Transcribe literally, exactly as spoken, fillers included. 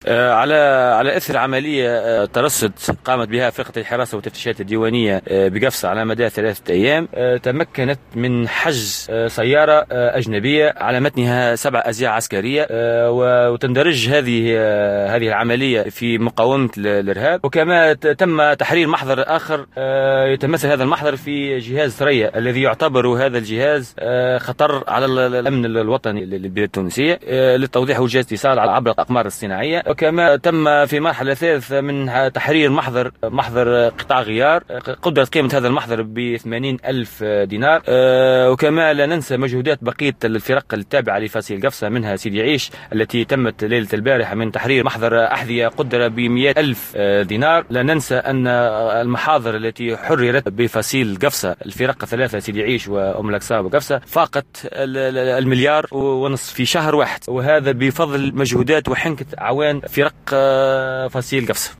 آه، على على اثر عمليه آه، ترصد قامت بها فرقه الحراسه والتفتيشات الديوانيه آه، بقفصه على مدى ثلاثه ايام، آه، تمكنت من حجز آه، سياره آه، اجنبيه على متنها سبع ازياء عسكريه، آه، وتندرج هذه آه، هذه العمليه في مقاومه الارهاب. وكما تم تحرير محضر اخر آه، يتمثل هذا المحضر في جهاز ثريا الذي يعتبر هذا الجهاز آه، خطر على الامن الوطني للبلاد التونسيه. آه، للتوضيح وجهاز اتصال عبر الاقمار الصناعيه. وكما تم في مرحلة ثالثة من تحرير محضر محضر قطاع غيار، قدرت قيمة هذا المحضر ب ثمانين ألف دينار. وكما لا ننسى مجهودات بقية الفرق التابعة لفصيل قفصة، منها سيدي عيش التي تمت ليلة البارحة من تحرير محضر أحذية قدر ب مئة ألف دينار. لا ننسى أن المحاضر التي حررت بفصيل قفصة الفرق الثلاثة سيدي عيش وأم الأقصى وقفصة فاقت المليار ونصف في شهر واحد، وهذا بفضل مجهودات وحنكة عوان فرق فصيل قفصة.